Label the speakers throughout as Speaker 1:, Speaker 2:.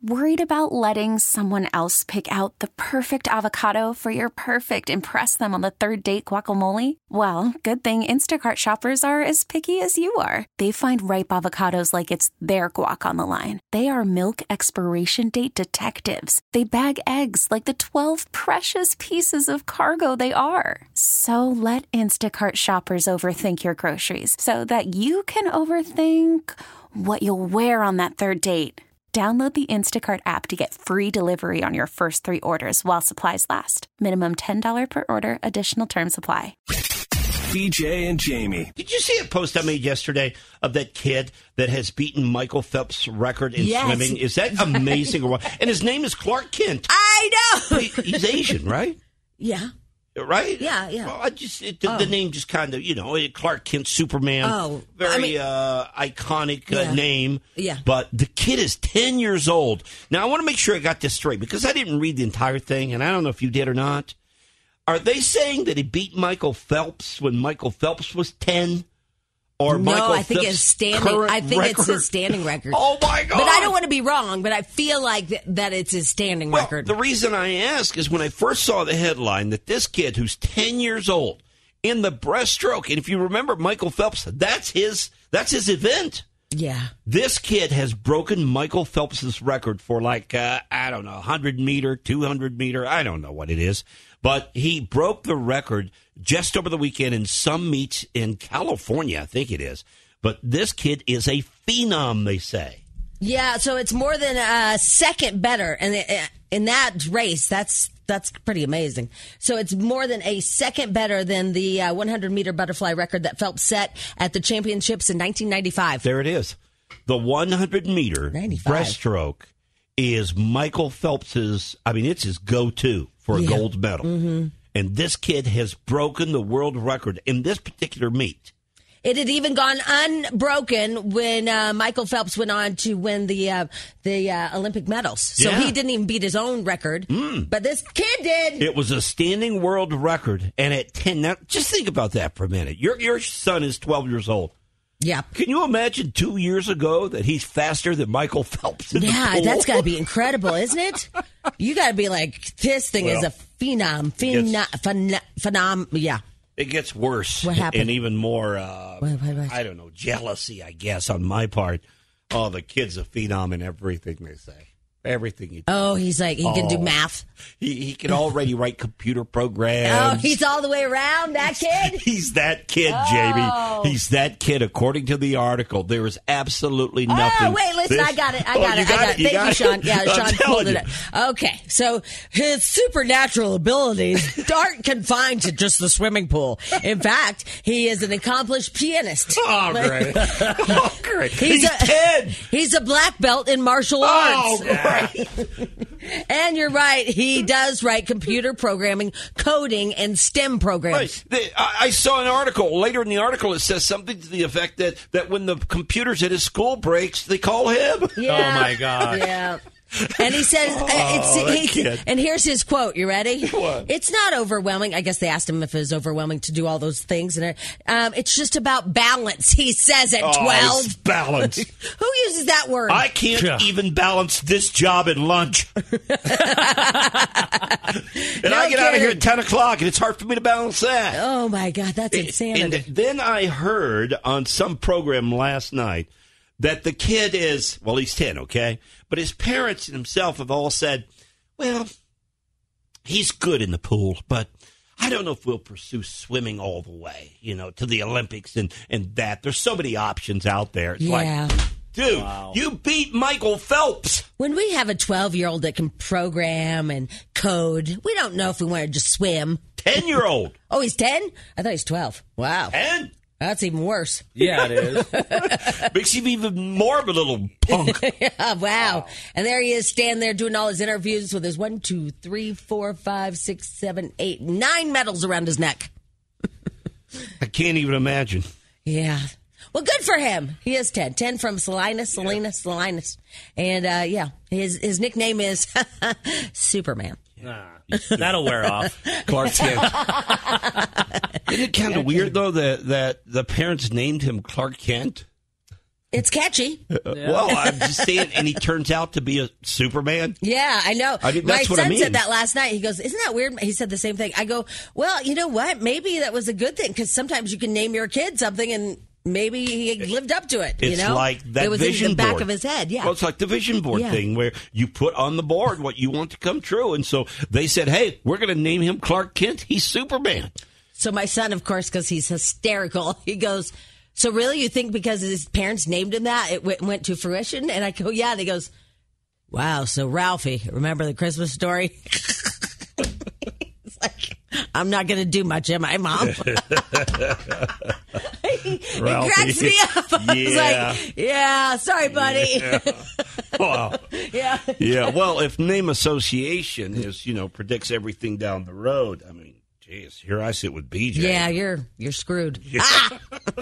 Speaker 1: Worried about letting someone else pick out the perfect avocado for your perfect impress them on the third date guacamole? Well, good thing Instacart shoppers are as picky as you are. They find ripe avocados like it's their guac on the line. They are milk expiration date detectives. They bag eggs like the 12 precious pieces of cargo they are. So let Instacart shoppers overthink your groceries so that you can overthink what you'll wear on that third date. Download the Instacart app to get free delivery on your first 3 orders while supplies last. Minimum $10 per order. Additional terms apply.
Speaker 2: BJ and Jamie.
Speaker 3: Did you see a post I made yesterday of that kid that has beaten Michael Phelps' record in swimming? Is that amazing or what? And his name is Clark Kent.
Speaker 4: I know.
Speaker 3: He's Asian, right?
Speaker 4: Yeah.
Speaker 3: Right?
Speaker 4: Yeah.
Speaker 3: Well, the name just kind of, Clark Kent, Superman. Very iconic name.
Speaker 4: Yeah.
Speaker 3: But the kid is 10 years old. Now, I want to make sure I got this straight because I didn't read the entire thing, and I don't know if you did or not. Are they saying that he beat Michael Phelps when Michael Phelps was 10? Or
Speaker 4: no,
Speaker 3: Michael
Speaker 4: I think
Speaker 3: Phelps'
Speaker 4: it's standing. I think it's his standing record.
Speaker 3: Oh my God!
Speaker 4: But I don't want to be wrong. But I feel like that it's his standing record.
Speaker 3: The reason I ask is when I first saw the headline that this kid who's 10 years old in the breaststroke, and if you remember Michael Phelps, that's his event.
Speaker 4: Yeah.
Speaker 3: This kid has broken Michael Phelps' record for 100 meter, 200 meter, I don't know what it is. But he broke the record just over the weekend in some meets in California, I think it is. But this kid is a phenom, they say.
Speaker 4: Yeah, so it's more than a second better. And in that race, that's pretty amazing. So it's more than a second better than the 100-meter butterfly record that Phelps set at the championships in 1995.
Speaker 3: There it is. The 100-meter breaststroke is Michael Phelps's, it's his go-to for a gold medal. Mm-hmm. And this kid has broken the world record in this particular meet.
Speaker 4: It had even gone unbroken when Michael Phelps went on to win the Olympic medals. So he didn't even beat his own record, but this kid did.
Speaker 3: It was a standing world record, and at 10. Now, just think about that for a minute. Your son is 12 years old.
Speaker 4: Yeah.
Speaker 3: Can you imagine 2 years ago that he's faster than Michael Phelps in the pool?
Speaker 4: That's got to be incredible, isn't it? You got to be like, this thing is a phenom. Yeah.
Speaker 3: It gets worse.
Speaker 4: What happened?
Speaker 3: And even more,
Speaker 4: what?
Speaker 3: I don't know, jealousy, I guess, on my part. Oh, the kid's a phenom in everything they say. Everything he does.
Speaker 4: Oh, he's like, he can do math.
Speaker 3: He can already write computer programs.
Speaker 4: Oh, he's all the way around, that kid?
Speaker 3: He's that kid, Jamie. He's that kid, according to the article. There is absolutely nothing.
Speaker 4: Oh, wait, listen, I got it. Thank you, Sean. Yeah, Sean pulled it up. Okay, so his supernatural abilities aren't confined to just the swimming pool. In fact, he is an accomplished pianist.
Speaker 3: Oh, great. Great.
Speaker 4: He's
Speaker 3: 10.
Speaker 4: He's a black belt in martial arts.
Speaker 3: Oh, great.
Speaker 4: And you're right. He does write computer programming, coding, and STEM programs.
Speaker 3: Right. I saw an article. Later in the article, it says something to the effect that when the computers at his school breaks, they call him.
Speaker 4: Yeah.
Speaker 5: Oh, my God.
Speaker 4: Yeah. And he says, and here's his quote. You ready?
Speaker 3: What?
Speaker 4: It's not overwhelming. I guess they asked him if it was overwhelming to do all those things. And it's just about balance, he says at 12.
Speaker 3: It's balance.
Speaker 4: Who uses that word?
Speaker 3: I can't even balance this job at lunch. And I get out of here at 10 o'clock, and it's hard for me to balance that.
Speaker 4: Oh, my God. That's insanity.
Speaker 3: And then I heard on some program last night that the kid is, well, he's 10, okay? But his parents and himself have all said, well, he's good in the pool, but I don't know if we'll pursue swimming all the way, to the Olympics and that. There's so many options out there. It's like, dude, you beat Michael Phelps.
Speaker 4: When we have a 12-year-old that can program and code, we don't know if we want to just swim.
Speaker 3: 10-year-old.
Speaker 4: Oh, he's 10? I thought he's 12. Wow.
Speaker 3: 10?
Speaker 4: That's even worse.
Speaker 5: Yeah, it is.
Speaker 3: Makes him even more of a little punk.
Speaker 4: Yeah, wow. And there he is, standing there doing all his interviews with his 1, 2, 3, 4, 5, 6, 7, 8, 9 medals around his neck.
Speaker 3: I can't even imagine.
Speaker 4: Yeah. Well, good for him. He is 10. 10 from Salinas. And, his nickname is Superman.
Speaker 5: That'll wear off.
Speaker 3: Clark Kent. Isn't it kind of weird, though, that the parents named him Clark Kent?
Speaker 4: It's catchy.
Speaker 3: Well, I'm just saying, and he turns out to be a Superman.
Speaker 4: Yeah, I know.
Speaker 3: I mean,
Speaker 4: My
Speaker 3: that's what I
Speaker 4: son
Speaker 3: mean.
Speaker 4: said that last night. He goes, "Isn't that weird?" He said the same thing. I go, "Well, you know what? Maybe that was a good thing because sometimes you can name your kid something and." Maybe he lived up to it.
Speaker 3: It's
Speaker 4: you know?
Speaker 3: like that
Speaker 4: it was
Speaker 3: vision
Speaker 4: in the back
Speaker 3: board.
Speaker 4: of his head. Yeah.
Speaker 3: Well, it's like the vision board
Speaker 4: Yeah.
Speaker 3: thing where you put on the board what you want to come true. And so they said, hey, we're going to name him Clark Kent. He's Superman.
Speaker 4: So my son, of course, because he's hysterical, he goes, "So really you think because his parents named him that, it went to fruition?" And I go, "Yeah." And he goes, "Wow, so Ralphie, remember the Christmas story?" It's like, I'm not going to do much, am I, Mom? It cracks me up. I was like, yeah, sorry, buddy.
Speaker 3: Yeah. Wow.
Speaker 4: Yeah.
Speaker 3: Yeah. Well, if name association is, predicts everything down the road, I mean, geez, here I sit with BJ.
Speaker 4: Yeah, you're screwed.
Speaker 3: Yeah.
Speaker 4: Ah!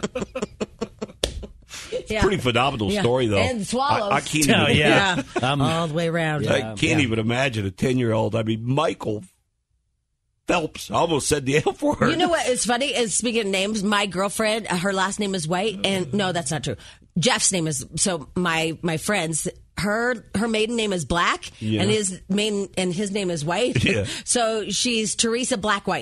Speaker 4: Yeah.
Speaker 3: Pretty phenomenal
Speaker 4: Yeah.
Speaker 3: story, though.
Speaker 4: And swallows.
Speaker 3: I can't
Speaker 5: Oh,
Speaker 3: even,
Speaker 5: yeah.
Speaker 4: All the way around.
Speaker 3: I can't even imagine a 10-year-old. I mean, Michael Phelps. I almost said the F word.
Speaker 4: You know what is funny is, speaking of names, my girlfriend, her last name is White, and no, that's not true. Jeff's name is, so my friends, her maiden name is Black,
Speaker 3: Yeah.
Speaker 4: and his name is White.
Speaker 3: Yeah.
Speaker 4: So she's Teresa Black White.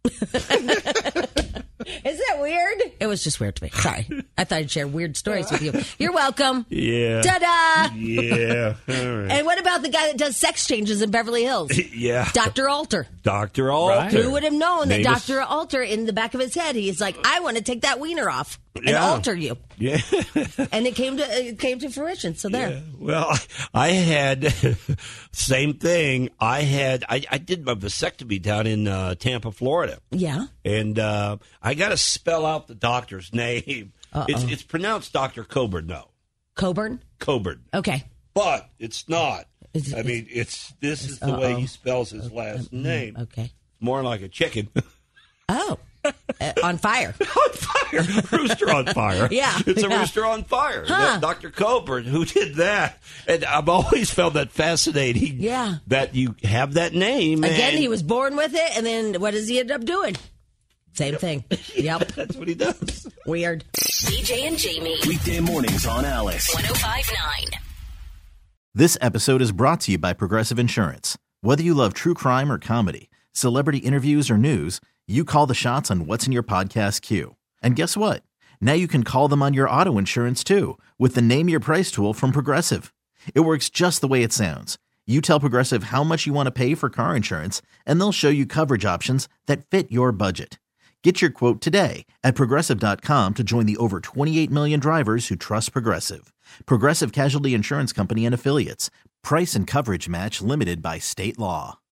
Speaker 4: Is that weird? It was just weird to me. Sorry. I thought I'd share weird stories with you. You're welcome.
Speaker 3: Yeah.
Speaker 4: Ta-da!
Speaker 3: Yeah. All right.
Speaker 4: And what about the guy that does sex changes in Beverly Hills?
Speaker 3: Yeah.
Speaker 4: Dr. Alter.
Speaker 3: Dr. Alter.
Speaker 5: Right.
Speaker 4: Who would have known that
Speaker 3: Name is-
Speaker 4: Dr. Alter, in the back of his head, he's like, I want to take that wiener off and
Speaker 3: Yeah.
Speaker 4: alter you.
Speaker 3: Yeah.
Speaker 4: And it came to fruition. So there.
Speaker 3: Yeah. Well, I had same thing. I did my vasectomy down in Tampa, Florida,
Speaker 4: Yeah.
Speaker 3: and I got to spell out the doctor's name. It's pronounced Dr. Coburn. No,
Speaker 4: Coburn?
Speaker 3: Coburn,
Speaker 4: Okay.
Speaker 3: but it's not.
Speaker 4: Is it-
Speaker 3: I mean, this is the way he spells his last name.
Speaker 4: Okay.
Speaker 3: More like a chicken.
Speaker 4: Oh. On fire.
Speaker 3: On fire. Rooster on fire.
Speaker 4: Yeah.
Speaker 3: It's a
Speaker 4: Yeah.
Speaker 3: rooster on fire.
Speaker 4: Huh.
Speaker 3: Dr. Coburn, who did that. And I've always found that fascinating.
Speaker 4: Yeah.
Speaker 3: That you have that name.
Speaker 4: Again,
Speaker 3: and
Speaker 4: he was born with it, and then what does he end up doing? Same thing. Yep.
Speaker 3: That's what he does.
Speaker 4: Weird.
Speaker 2: BJ and Jamie. Weekday mornings on Alice. 105.9.
Speaker 6: This episode is brought to you by Progressive Insurance. Whether you love true crime or comedy, celebrity interviews or news, you call the shots on what's in your podcast queue. And guess what? Now you can call them on your auto insurance too with the Name Your Price tool from Progressive. It works just the way it sounds. You tell Progressive how much you want to pay for car insurance, and they'll show you coverage options that fit your budget. Get your quote today at Progressive.com to join the over 28 million drivers who trust Progressive. Progressive Casualty Insurance Company and Affiliates. Price and coverage match limited by state law.